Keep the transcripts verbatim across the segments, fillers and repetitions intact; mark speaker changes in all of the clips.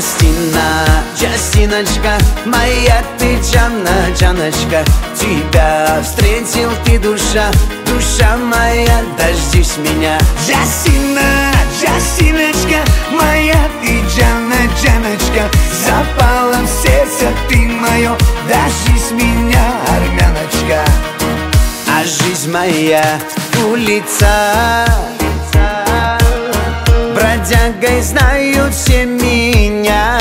Speaker 1: Джастина, Джастиночка, моя ты Джанна, Джаночка. Тебя встретил ты, душа, душа моя, дождись меня.
Speaker 2: Джастина, Джастиночка, моя ты Джанна, Джаночка. Запала в сердце ты мое, дождись меня, армяночка.
Speaker 1: А жизнь моя улица, бродягой знают все меня.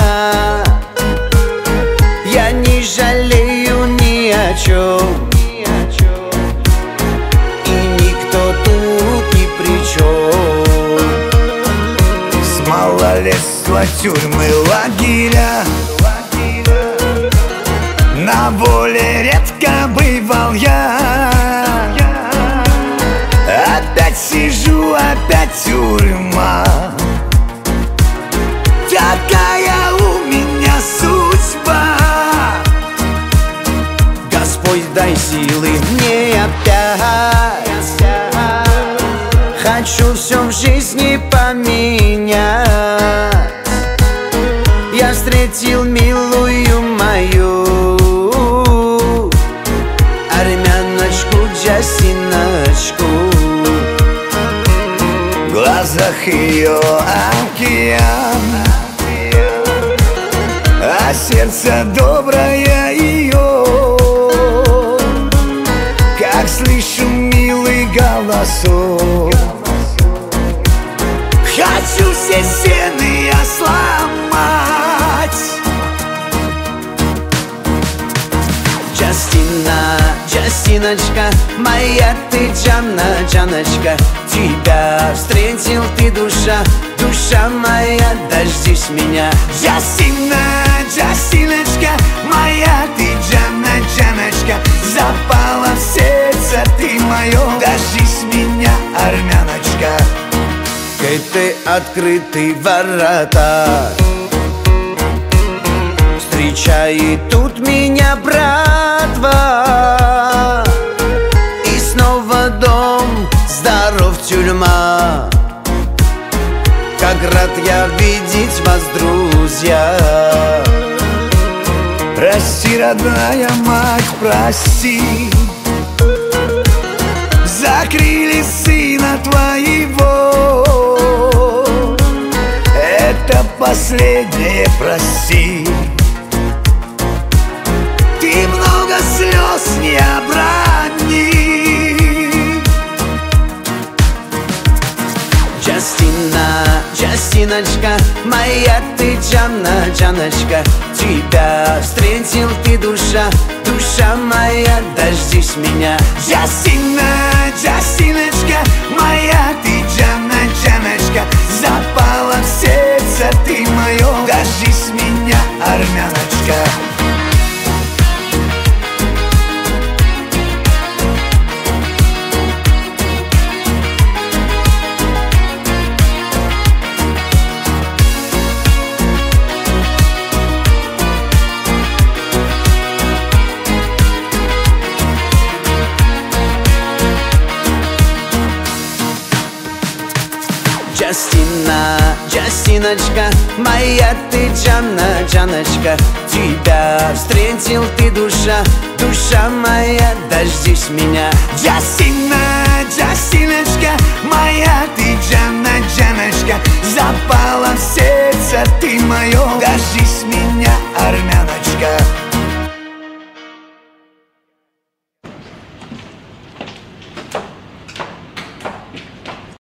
Speaker 1: Я не жалею ни о чем, и никто тут ни при чем.
Speaker 2: С малолетства тюрьмы, лагеря, на воле редко бывал я. Опять сижу, опять тюрьма. Такая у меня судьба.
Speaker 1: Господь, дай силы мне опять. Хочу все в жизни поменять. Я встретил милую мою армяночку, Джастиночку.
Speaker 2: В глазах ее океан, а сердце доброе ее. Как слышу милый голосок, хочу все стены я сломать.
Speaker 1: Джастина, Джастиночка, моя ты Джанна, Джаночка. Тебя встретил ты, душа, душа моя, дождись меня.
Speaker 2: Джастина, Джастиночка, моя ты Джанна, Джаночка. Запала в сердце ты мое, дождись меня, армяночка.
Speaker 1: Ты открытый ворота, встречает тут меня братва. И снова дом, здоров, тюрьма. Как рад я видеть вас, друзья.
Speaker 2: Прости, родная мать, прости. Закрыли сына твоего. Это последнее, прости. Ты много слез не оброни.
Speaker 1: Джастина, Джастиночка, моя ты Джанна, Джаночка. Тебя встретил ты, душа, душа моя, дождись меня.
Speaker 2: Джастина, Джастиночка, моя ты Джанна, Джаночка. Запала в сердце ты мое, дождись меня, армяночка.
Speaker 1: Джастина, Джастиночка, моя ты Джанна, Джаночка. Тебя встретил ты, душа, душа моя, дождись меня.
Speaker 2: Джастина,